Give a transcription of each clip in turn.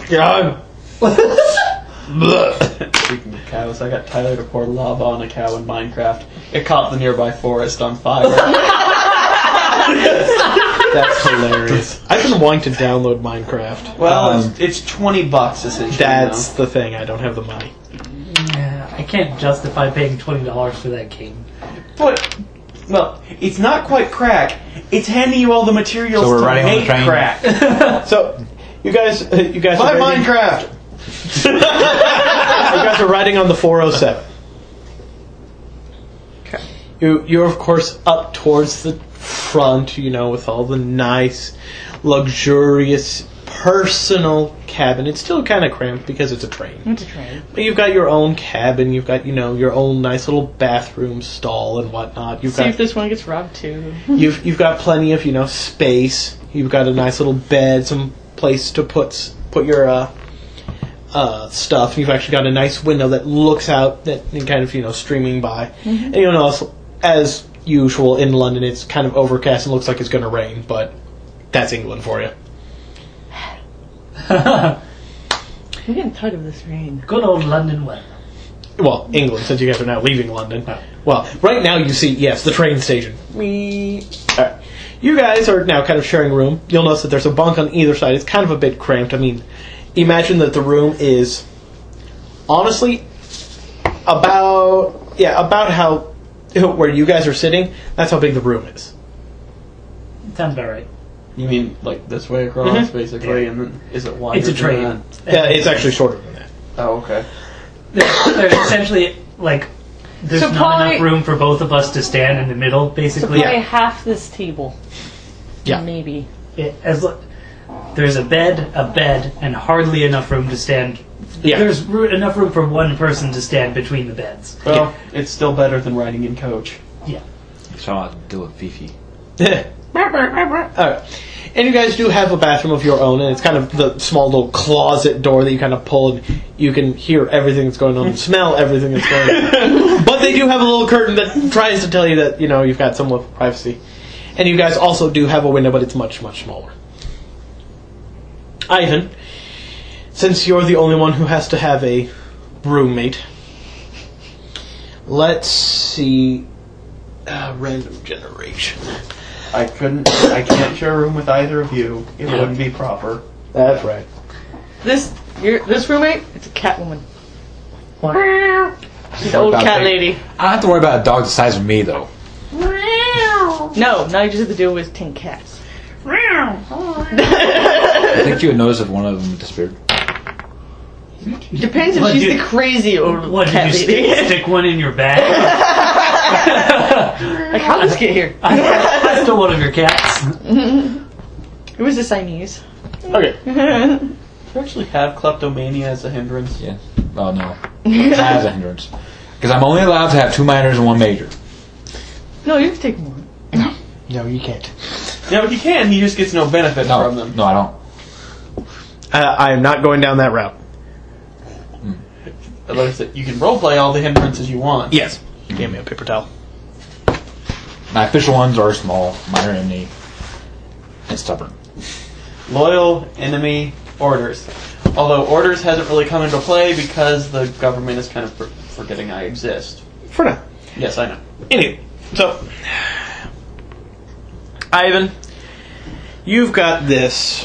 God. Speaking of cows, I got Tyler to pour lava on a cow in Minecraft. It caught the nearby forest on fire. That's hilarious. I've been wanting to download Minecraft. Well, it's $20 essentially. That's the thing. I don't have the money. I can't justify paying $20 for that game. But, well, it's not quite crack. It's handing you all the materials So we're to riding on the make train? crack. So, you guys Buy are ready? Minecraft! You guys are riding on the 407. Okay. You're of course up towards the front, with all the nice, luxurious, personal cabin. It's still kind of cramped because it's a train. It's a train. But you've got your own cabin. You've got your own nice little bathroom stall and whatnot. See if this one gets robbed too. You've got plenty of space. You've got a nice little bed, some place to put your stuff. You've actually got a nice window that looks out, that kind of streaming by. Mm-hmm. And as usual in London, it's kind of overcast and looks like it's going to rain, but that's England for you. I'm getting tired of this rain. Good old London weather. Well, England, since you guys are now leaving London. Oh. Well, right now you see, yes, the train station. Alright. You guys are now kind of sharing a room. You'll notice that there's a bunk on either side. It's kind of a bit cramped. I mean, imagine that the room is, honestly, about how, where you guys are sitting, that's how big the room is. Sounds about right. You mean, like, this way across, basically, and then is it wider It's a train. than Yeah, it's actually shorter than that. that? Oh, okay. There's essentially, there's So not probably- enough room for both of us to stand in the middle, So basically. probably half this table. Yeah. Maybe. There's a bed, and hardly enough room to stand. Yeah. There's enough room for one person to stand between the beds. Well, it's still better than riding in coach. Yeah. So I'll have to deal with Fifi. Alright. And you guys do have a bathroom of your own, and it's kind of the small little closet door that you kind of pull, and you can hear everything that's going on and smell everything that's going on. But they do have a little curtain that tries to tell you that, you've got some level of privacy. And you guys also do have a window, but it's much, much smaller. Ivan, since you're the only one who has to have a roommate, let's see... random generation. I can't share a room with either of you. It wouldn't be proper. That's right. This roommate, it's a cat woman. What? She's an old cat lady. I don't have to worry about a dog the size of me, though. No, now you just have to deal with 10 cats. I think you would notice if one of them disappeared. Depends if What, she's did- the crazy old What, did cat you lady. stick one in your bag? Like, how did this get here? I stole one of your cats. It was a Siamese. Okay. Do you actually have kleptomania as a hindrance? Yeah. Oh, no. As a hindrance. Because I'm only allowed to have 2 minors and 1 major. No, you can take more. No, you can't. Yeah, but you can. He just gets no benefit No, from them. no, I don't. I am not going down that route. Like I said, you can roleplay all the hindrances you want. Yes. You gave me a paper towel. My official ones are small, minor enemy, and stubborn. Loyal, enemy, orders. Although orders hasn't really come into play because the government is kind of forgetting I exist. For now. Yes, I know. Anyway, so... Ivan, you've got this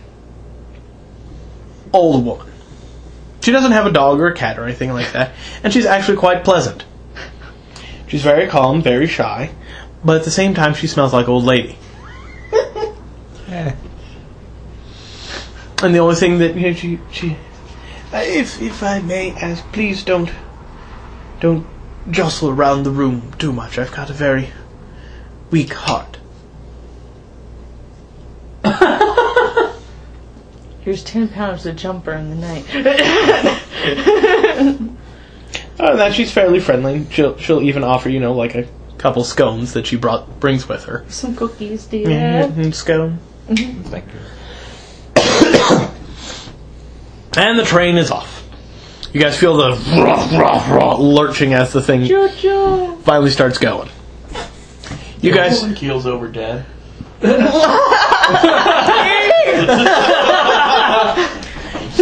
old woman. She doesn't have a dog or a cat or anything like that, and she's actually quite pleasant. She's very calm, very shy, but at the same time she smells like old lady. And the only thing that she if I may ask, please don't jostle around the room too much. I've got a very weak heart. Here's 10 pounds to jumper in the night. Other than that, she's fairly friendly. She'll even offer, like a couple scones that she brings with her. Some cookies, do you have? Mm-hmm. Scone. Thank you. And the train is off. You guys feel the lurching as the thing finally starts going. You guys... Pulling keels over dead.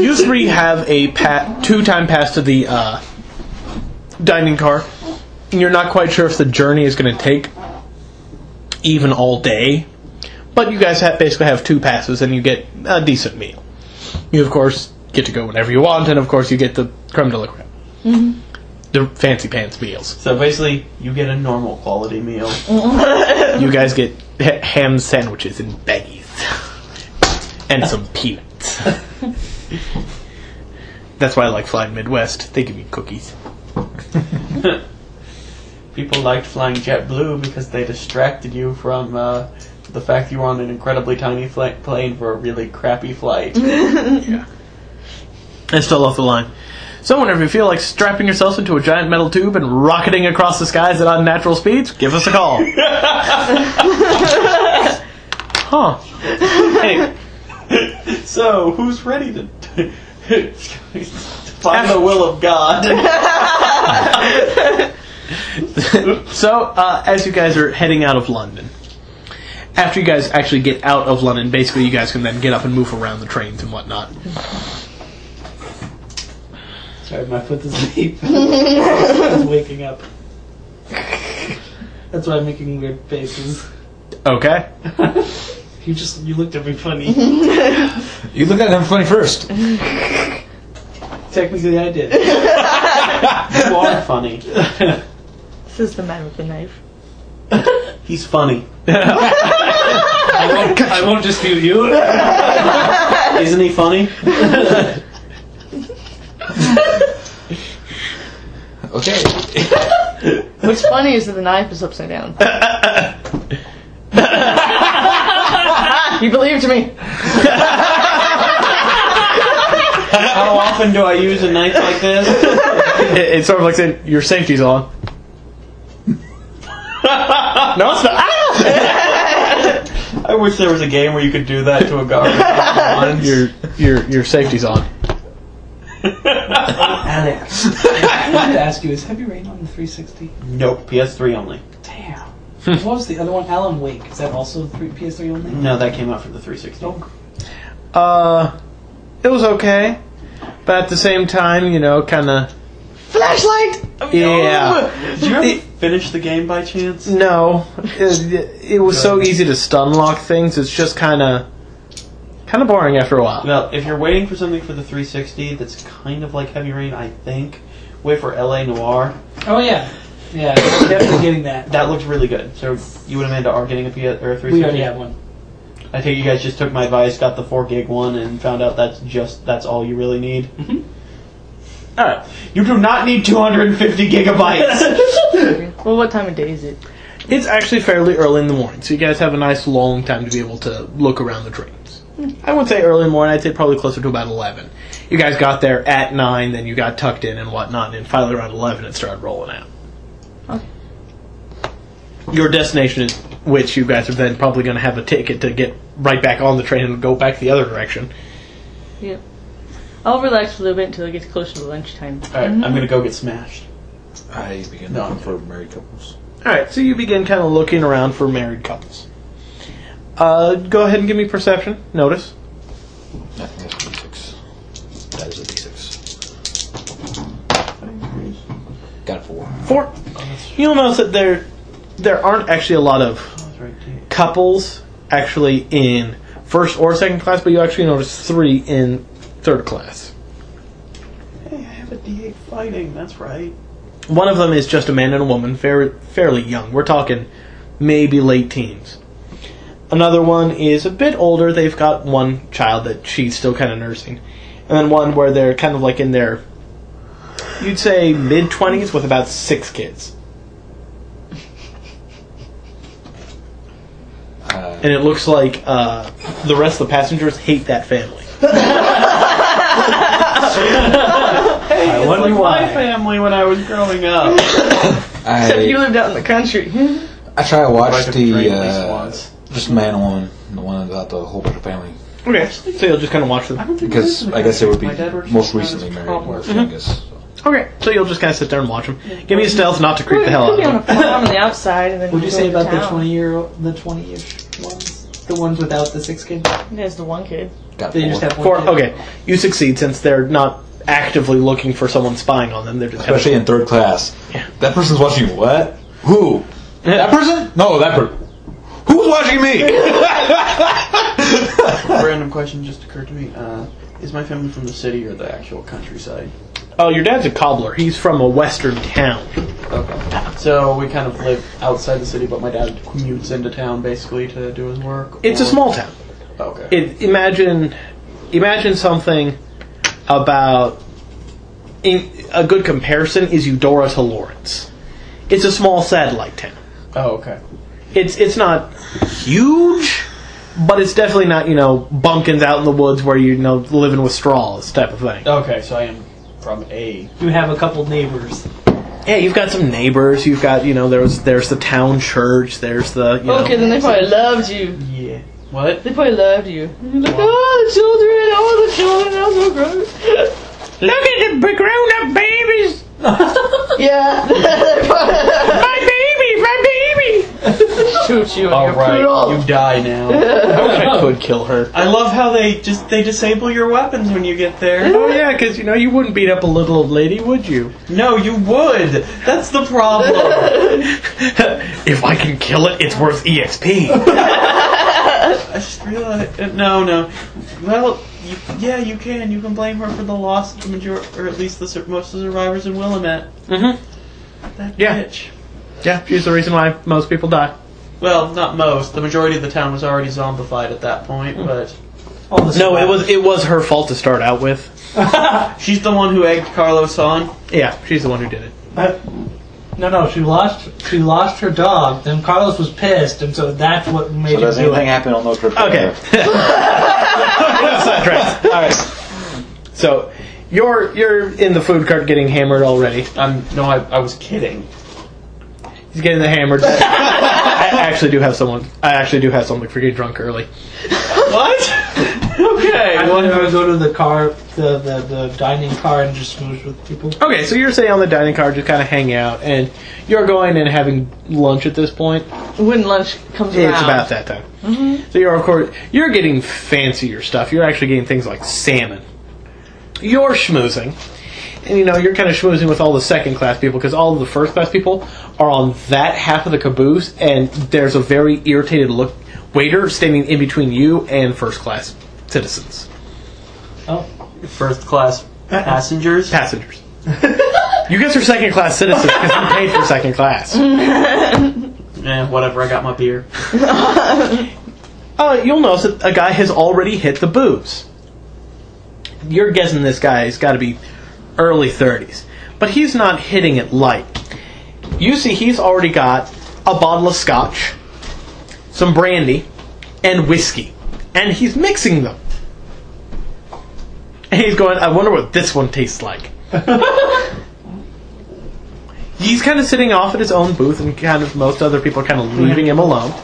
You three have a 2-time pass to the dining car. And you're not quite sure if the journey is going to take even all day. But you guys basically have 2 passes and you get a decent meal. You, of course, get to go whenever you want, and of course you get the creme de la creme. Mm-hmm. The fancy pants meals. So basically, you get a normal quality meal. You guys get ham sandwiches and baggies. And some peanuts. That's why I like flying Midwest. They give me cookies. People liked flying JetBlue because they distracted you from the fact you were on an incredibly tiny plane for a really crappy flight. Yeah. I still love the line. So whenever you feel like strapping yourself into a giant metal tube and rocketing across the skies at unnatural speeds, give us a call. Huh. Hey. So, who's ready to find the will of God? So, as you guys are heading out of London, after you guys actually get out of London, basically you guys can then get up and move around the trains and whatnot. Sorry, my foot is asleep. I was waking up. That's why I'm making weird faces. Okay. You looked at me funny. You look at him funny first. Technically, I did. You are funny. This is the man with the knife. He's funny. I won't dispute you. Isn't he funny? Okay. What's funny is that the knife is upside down. You believed me. How often do I use a knife like this? It's sort of like saying, your safety's on. No, it's not. I wish there was a game where you could do that to a guard. Your safety's on. Alex, I wanted to ask you, is Heavy Rain on the 360? Nope, PS3 only. Damn. What was the other one? Alan Wake. Is that also PS3 only? No, that came out for the 360. It was okay, but at the same time, kind of. Flashlight. Yeah. Did you ever finish the game by chance? No, it was so easy to stun lock things. It's just kind of boring after a while. Well, if you're waiting for something for the 360 that's kind of like Heavy Rain, I think, wait for LA Noire. Oh, yeah. Yeah, definitely getting that. That looks really good. So you and Amanda are getting a 360? We already have one. I think you guys just took my advice, got the 4 gig one, and found out that's all you really need. Mm-hmm. Alright. You do not need 250 gigabytes! Well, what time of day is it? It's actually fairly early in the morning, so you guys have a nice long time to be able to look around the trains. I wouldn't say early in the morning, I'd say probably closer to about 11. You guys got there at 9, then you got tucked in and whatnot, and finally around 11 it started rolling out. Okay. Your destination is which you guys are then probably going to have a ticket to get right back on the train and go back the other direction. Yeah. I'll relax a little bit until it gets closer to lunchtime. Alright, I'm gonna go get smashed. I begin looking for married couples. Alright, so you begin kind of looking around for married couples. Go ahead and give me perception. Notice. I think that's a D6. That is a D6. Got a 4. 4. You'll notice that there aren't actually a lot of couples actually in first or second class, but you actually notice 3 in third class. Hey, I have a D8 fighting, that's right. One of them is just a man and a woman, fairly young. We're talking maybe late teens. Another one is a bit older. They've got one child that she's still kind of nursing. And then one where they're kind of like in their, you'd say, mid-20s with about 6 kids. And it looks like the rest of the passengers hate that family. Hey, I it's wonder like why. my family when I was growing up. Except you lived out in the country. I try to watch I took the train at least the once. just man and woman, the one about the whole bunch of family. Okay, so you'll just kind of watch them. I don't think Because there is I guess they would be My dad works most for recently Travis married, Cromwell. more youngest. So. Okay, so you'll just kind of sit there and watch them. Give me a stealth not to creep the hell Could out be on of a them. farm on the outside, and then What'd you go say to about the town. 20-ish ones? The ones without the 6 kids? There's the one kid. Got They just have one 4. kid. Okay, you succeed since they're not actively looking for someone spying on them. They're just Especially in 3rd class. Yeah. That person's watching you. What? Who? That person? No, that person. Who's watching me? Random question just occurred to me. Is my family from the city or the actual countryside? Oh, your dad's a cobbler. He's from a western town. Okay. So we kind of live outside the city, but my dad commutes into town basically to do his work. It's a small town. Okay. Imagine something about. A good comparison is Eudora to Lawrence. It's a small satellite town. Oh, okay. It's not huge, but it's definitely not bumpkins out in the woods where living with straws type of thing. Okay, so I am from a. You have a couple neighbors. Yeah, you've got some neighbors. You've got there's the town church. There's the Okay, then they probably loved you. Yeah. What? They probably loved you. You're like, oh, the children, that's so gross. Look at the grown-up babies. Yeah. My baby. Shoot you. All and right, your poodle. you die now. I wish I could kill her. I love how they disable your weapons when you get there. Oh yeah, because you wouldn't beat up a little old lady, would you? No, you would. That's the problem. If I can kill it, it's worth EXP. I just realized. No. Well, you can. You can blame her for the loss of the majority, or at least most of the survivors in Willamette. Mm-hmm. That Yeah. bitch. Yeah, she's the reason why most people die. Well, not most. The majority of the town was already zombified at that point, but All the No, survivors. it was her fault to start out with. she's the one who egged Carlos on. Yeah, she's the one who did it. No, she lost her dog. Then Carlos was pissed, and so that's what made So him does do anything it. happen on no trip? Okay. Sidetracked. All right. So you're in the food cart getting hammered already. I was kidding. He's getting the hammered. I actually do have something for getting drunk early. What? Okay. I want to go to the car, the dining car, and just smooch with people. Okay, so you're sitting on the dining car, just kind of hanging out, and you're going and having lunch at this point. When lunch comes around. It's about that time. Mm-hmm. So you're getting fancier stuff. You're actually getting things like salmon. You're schmoozing. And you're kind of schmoozing with all the second class people because all of the first class people are on that half of the caboose, and there's a very irritated waiter standing in between you and first class citizens. Oh, First class passengers. Passengers. You guys are second class citizens because you paid for second class. Whatever. I got my beer. You'll notice that a guy has already hit the booze. You're guessing this guy's got to be early 30s. But he's not hitting it light. You see he's already got a bottle of scotch, some brandy, and whiskey. And he's mixing them. And he's going, I wonder what this one tastes like. He's kind of sitting off at his own booth, and kind of most other people are kind of leaving him alone.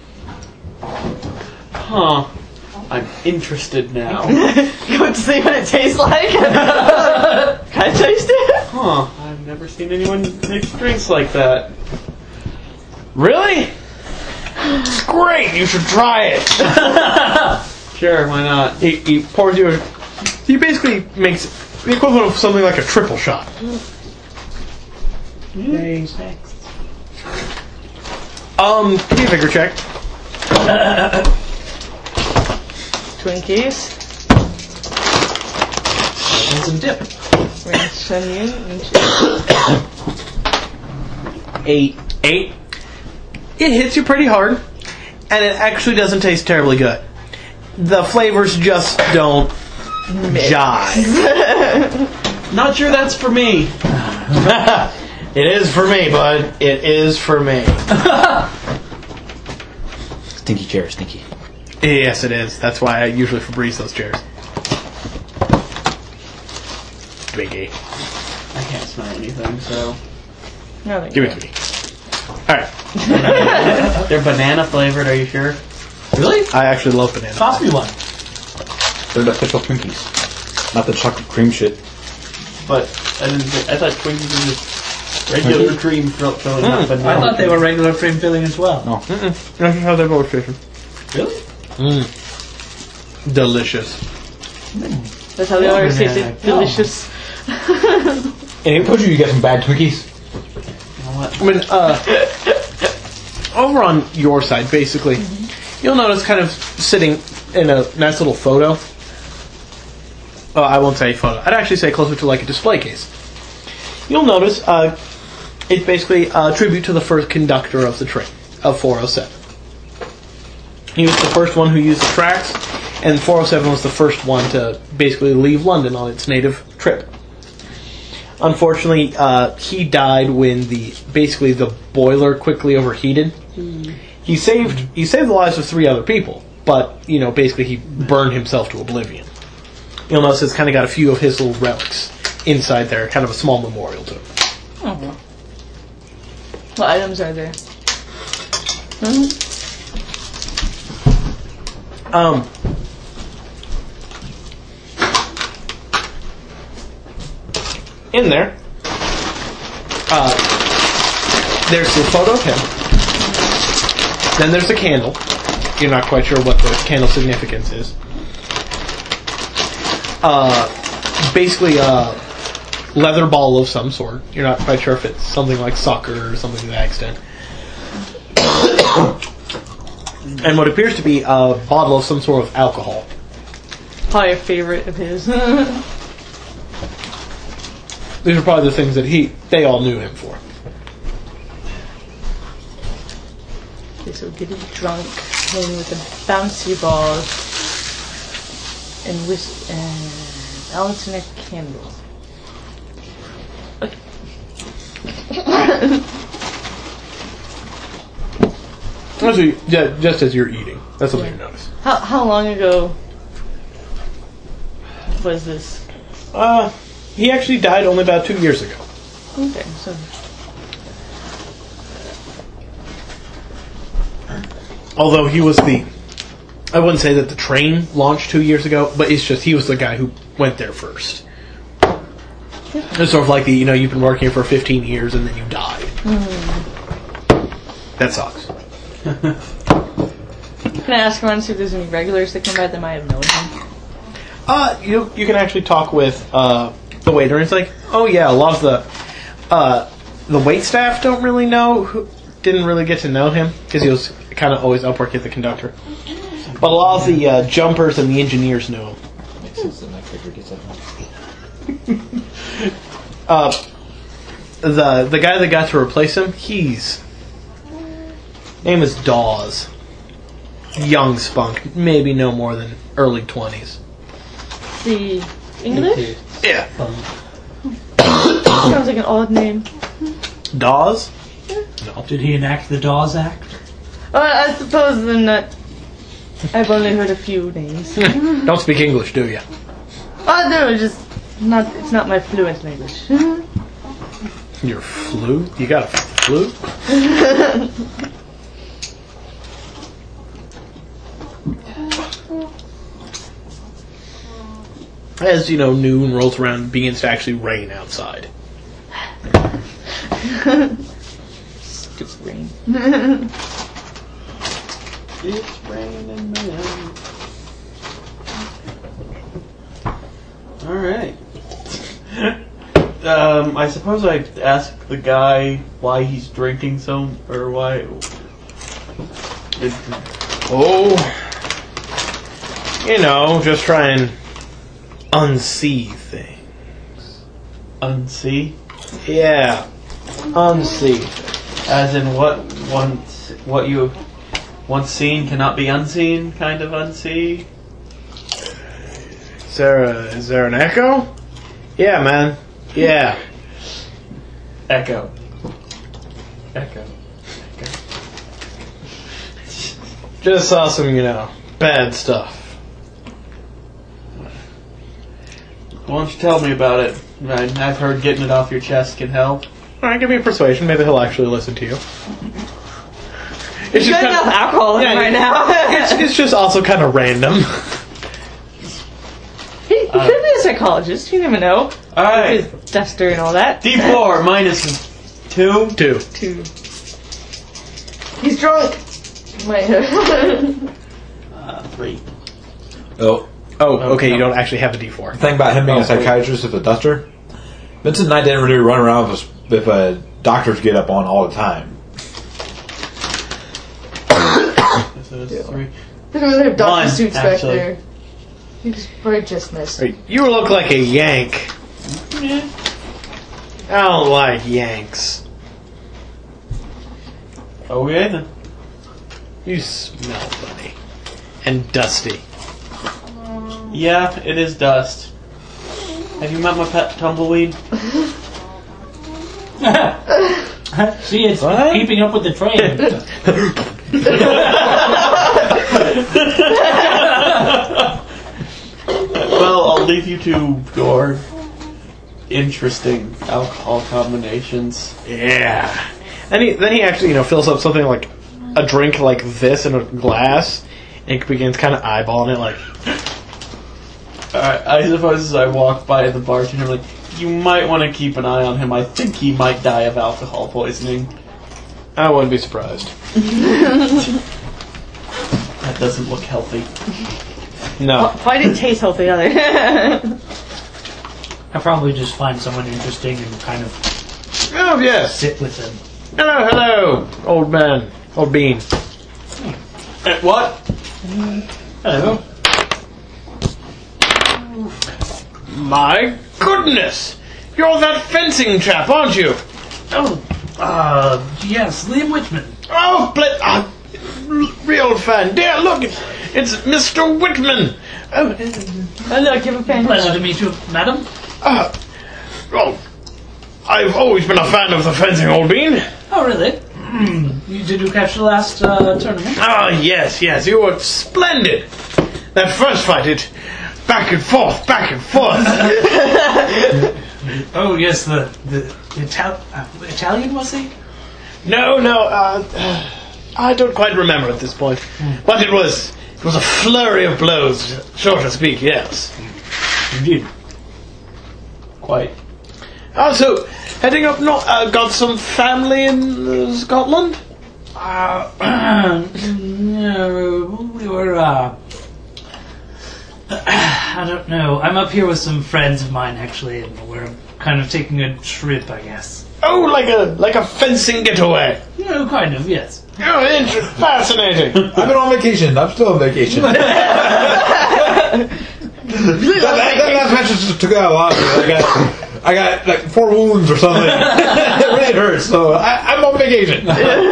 Huh. I'm interested now. You want to see what it tastes like? Can I taste it? Huh. I've never seen anyone mix drinks like that. Really? It's great. You should try it. Sure, why not? He pours you. He basically makes the equivalent of something like a triple shot. thanks. Give me a vigor check. Twinkies. And some dip. Ranch onion. And 8. It hits you pretty hard, and it actually doesn't taste terribly good. The flavors just don't jive. Not sure that's for me. It is for me, bud. It is for me. Stinky chair, stinky. Yes, it is. That's why I usually Febreze those chairs. Biggie. I can't smell anything, so. no, Give it to me. Alright. They're banana flavored, are you sure? Really? I actually love banana. Toss me one. They're the official Twinkies. Not the chocolate cream shit. But I thought Twinkies were just regular cream filling, not banana. I thought they were regular cream filling as well. No. That's just how they've always tasted. Really? Delicious. That's how they always taste it. Delicious. And he put you get some bad Twinkies. You know what? I mean, over on your side, basically, you'll notice kind of sitting in a nice little photo. Oh, I won't say photo. I'd actually say closer to like a display case. You'll notice it's basically a tribute to the first conductor of the train, of 407. He was the first one who used the tracks, and 407 was the first one to basically leave London on its native trip. Unfortunately, he died when the boiler quickly overheated. He saved the lives of 3 other people, but basically he burned himself to oblivion. You'll notice it's kind of got a few of his little relics inside there, kind of a small memorial to him. Oh. What items are there? In there, there's the photo of him. Then there's a candle. You're not quite sure what the candle significance is. Basically a leather ball of some sort. You're not quite sure if it's something like soccer or something to that extent. And what appears to be a bottle of some sort of alcohol. Probably a favorite of his. These are probably the things that they all knew him for. So getting drunk, playing with the bouncy balls, and alternate candles. Okay. Actually, just as you're eating. That's something you notice. How long ago was this? He actually died only about 2 years ago. Okay, so Although he was I wouldn't say that the train launched 2 years ago, but it's just he was the guy who went there first. It's sort of like you've been working here for 15 years and then you died. That sucks. Can I ask around to see if there's any regulars that come by that might have known him? You can actually talk with the waiter, and it's like, oh yeah, a lot of the wait staff don't really know, didn't really get to know him because he was kind of always up working at the conductor. But a lot of the jumpers and the engineers know him. The guy that got to replace him, name is Dawes. Young spunk, maybe no more than early 20s. The English? Yeah. Sounds like an odd name. Dawes? No. Did he enact the Dawes Act? I suppose they're not. I've only heard a few names. Don't speak English, do you? Oh no, just not. It's not my fluent language. Your flu? You got a flu? As noon rolls around, it begins to actually rain outside. Stupid rain. It's raining man. Alright. I suppose I'd ask the guy why he's drinking or why... Just try and unsee things. Unsee? Yeah. Unsee. As in what you once seen cannot be unseen, kind of unsee? Is there an echo? Yeah, man. Yeah. Echo. Just saw some, bad stuff. Why don't you tell me about it? I've heard getting it off your chest can help. Alright, give me a persuasion. Maybe he'll actually listen to you. It's There's not enough alcohol in him right now. it's just also kind of random. He could be a psychologist. You never know. Alright. His duster and all that. D4 minus 2. 2. 2. He's drunk. Wait. 3. Oh, Oh, okay. no. You don't actually have a D4. the thing about him being Oh, a psychiatrist with a duster, Vincent and I didn't really run around with doctors get up on all the time. So it's 3. They don't really have doctor One, suits actually. back there. You just probably just missed. You look like a Yank. Yeah. I don't like Yanks. Okay then. You smell funny and dusty. Yeah, it is dust. Have you met my pet tumbleweed? See, it's What? keeping up with the train. Well, I'll leave you to your interesting alcohol combinations. Yeah. And then he actually, fills up something like a drink like this in a glass, and begins kind of eyeballing it like, Alright, I suppose as I walk by the bartender, I'm like, you might want to keep an eye on him. I think he might die of alcohol poisoning. I wouldn't be surprised. That doesn't look healthy. No. Probably didn't taste healthy either. I'll probably just find someone interesting and kind of Oh, yes. sit with them. Hello, old man. Old bean. What? Hello. My goodness! You're that fencing chap, aren't you? Oh, yes, Liam Whitman. Oh, real fan. Dear, look, it's Mr. Whitman. Oh, look, you have a fan. Pleasure to meet you, madam. Well, I've always been a fan of the fencing, old bean. Oh, really? Did you catch the last tournament? Ah, yes, you were splendid. That first fight, it back and forth. Oh, yes, the Italian, was he? No, I don't quite remember at this point. But it was a flurry of blows, sure to speak, yes. Indeed. Quite. So, heading up north, got some family in Scotland? No, we were, I don't know. I'm up here with some friends of mine, actually, and we're kind of taking a trip, I guess. Oh, like a fencing getaway. No, kind of, yes. Oh, fascinating. I've been on vacation. I'm still on vacation. that match just took out a lot of me. I got like 4 wounds or something. It really hurts. So I'm on vacation.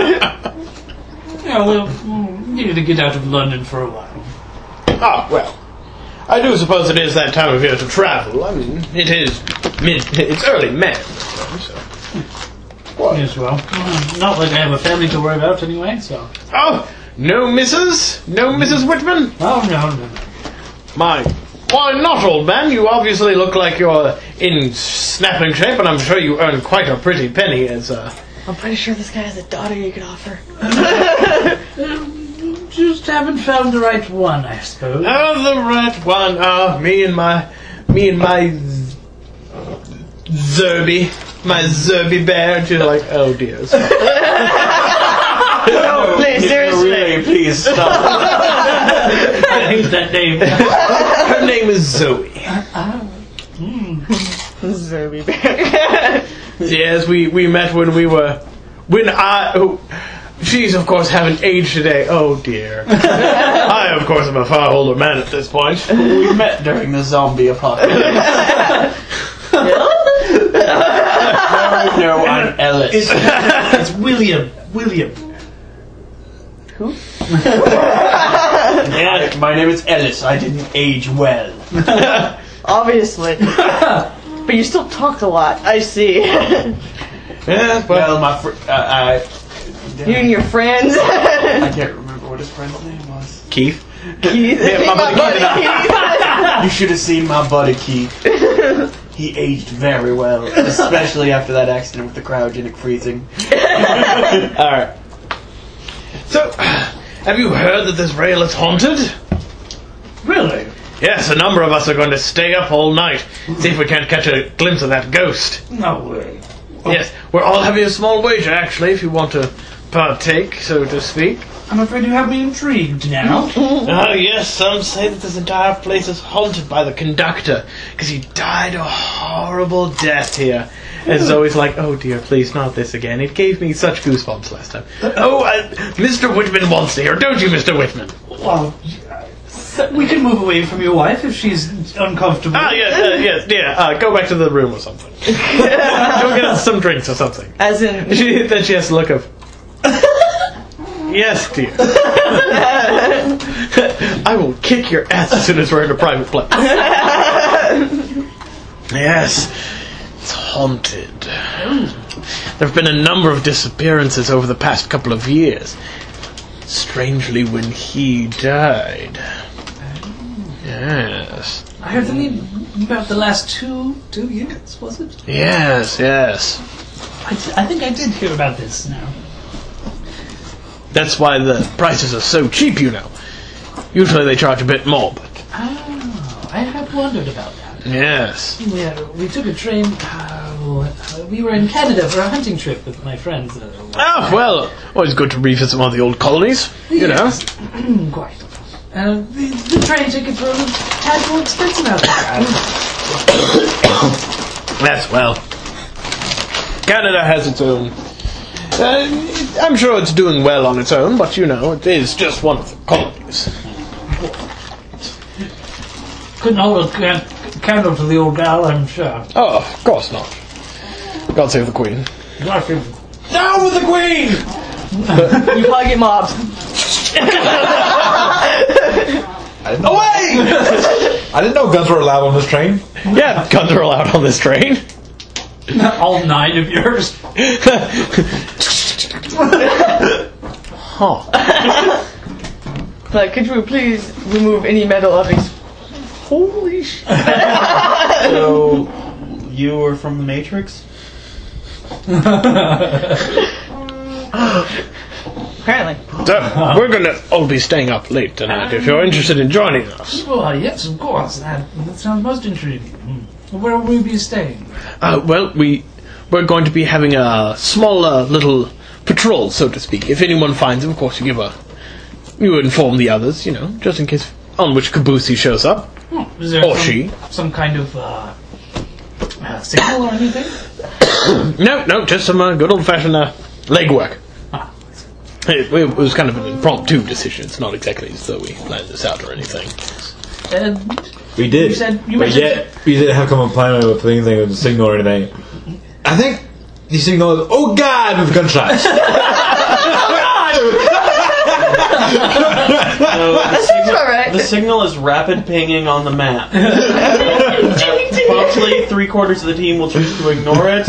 Yeah, we needed to get out of London for a while. Ah, well. I do suppose it is that time of year to travel. I mean, it's early May. So. Yes, well, not like I have a family to worry about anyway, so. Oh, no Mrs. Whitman? Oh, no. Why not, old man? You obviously look like you're in snapping shape, and I'm sure you earn quite a pretty penny as I'm pretty sure this guy has a daughter you could offer. Just haven't found the right one, I suppose. Oh, the right one. Me and my Zerby bear. And she's like, oh dear. No, please, seriously. Really, please stop. I hate that name. Her name is Zoe. Zerby bear. Yes, we met she's of course haven't aged today. Oh dear. I of course am a far older man at this point. We met during the zombie apocalypse. No, I'm Ellis. It's William. Yeah, my name is Ellis. I didn't age well. Obviously. But you still talk a lot, I see. Yeah, Well, my You and your friends. I can't remember what his friend's name was. Keith. Keith. Yeah, my buddy Keith. You should have seen my buddy Keith. He aged very well, especially after that accident with the cryogenic freezing. Alright. So, have you heard that this rail is haunted? Really? Yes, a number of us are going to stay up all night, see if we can't catch a glimpse of that ghost. No way. Yes, we're all having a small wager, actually, if you want to partake, so to speak. I'm afraid you have me intrigued now. Oh, yes, some say that this entire place is haunted by the conductor, because he died a horrible death here. And Zoe's like, oh dear, please, not this again. It gave me such goosebumps last time. Mr. Whitman wants to hear, don't you, Mr. Whitman? Well, we can move away from your wife if she's uncomfortable. Yeah. Go back to the room or something. Go get us some drinks or something. As in, Then she has to look up. Yes, dear. I will kick your ass as soon as we're in a private place. Yes, it's haunted. There have been a number of disappearances over the past couple of years. Strangely, when he died. Yes. I heard something about the last two years, was it? Yes. I think I did hear about this now. That's why the prices are so cheap, you know. Usually they charge a bit more, but... Oh, I have wondered about that. Yes. We took a train. We were in Canada for a hunting trip with my friends. Oh, well, always good to revisit one of the old colonies, you know. Quite. The train tickets were a tad more expensive out there. Yes, well, Canada has its own... I'm sure it's doing well on its own, but, you know, it is just one of the colonies. Couldn't hold a candle to the old gal, I'm sure. Oh, of course not. God save the Queen. down with the Queen! You probably get mobbed. Away! I didn't know guns were allowed on this train. Yeah, guns are allowed on this train. All 9 of yours. Huh. Like, could you please remove any metal of these? Holy shit. So, you were from the Matrix? Apparently. So, we're going to all be staying up late tonight if you're interested in joining us. Well, yes, of course. That sounds most intriguing. Where will we be staying? Well, we're going to be having a small little patrol, so to speak. If anyone finds him, of course, you inform the others, you know, just in case on which caboose he shows up. Is there some kind of signal or anything? No, just some good old-fashioned legwork. It was kind of an impromptu decision. It's not exactly as though we planned this out or anything. We did. But yet, we didn't have come on plan with anything with the signal or anything. I think the signal is, oh God, with gunshots. The signal is rapid pinging on the map. Probably 3/4 of the team will choose to ignore it.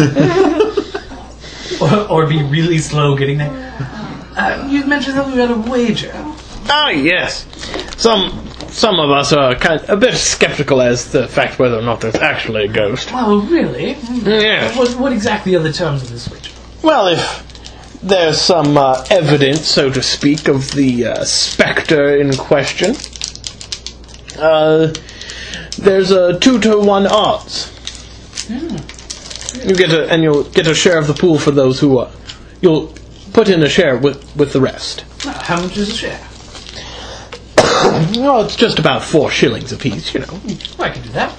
or be really slow getting there. You mentioned that we had a wager. Ah, yes. Some of us are a bit skeptical as to the fact whether or not there's actually a ghost. Oh, really? Yes. What exactly are the terms of this wager? Well, if there's some evidence, so to speak, of the spectre in question, there's a 2-to-1 odds. You'll get a share of the pool for those who you'll put in a share with the rest. How much is a share? Well, it's just about 4 shillings apiece, you know. I can do that.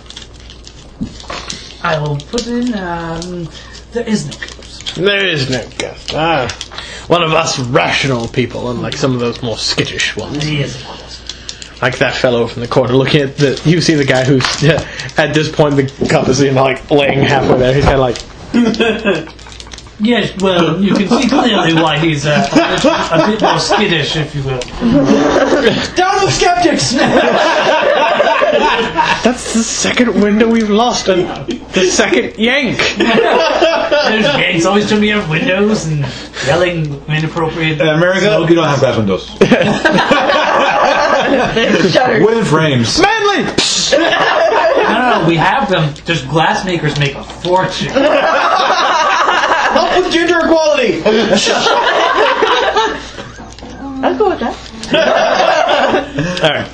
I will put in, there is no ghost. There is no ghost. One of us rational people, unlike some of those more skittish ones. He is a ghost. Like that fellow from the corner looking at you see the guy who's, at this point, the cup is, laying halfway there. He's kind of like... Yes, well, you can see clearly why he's a bit more skittish, if you will. Down with skeptics! That's the second window we've lost, and the second yank. There's gangs always turning me out windows and yelling inappropriate. America, we don't have glass windows. Wooden frames. Manly! No, we have them. Just glass makers make a fortune. Help with gender equality! I'll go with that. Alright.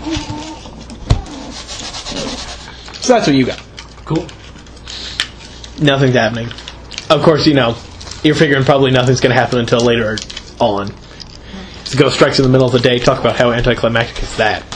So that's what you got. Cool. Nothing's happening. Of course, you're figuring probably nothing's going to happen until later on. The ghost strikes in the middle of the day. Talk about how anticlimactic is that.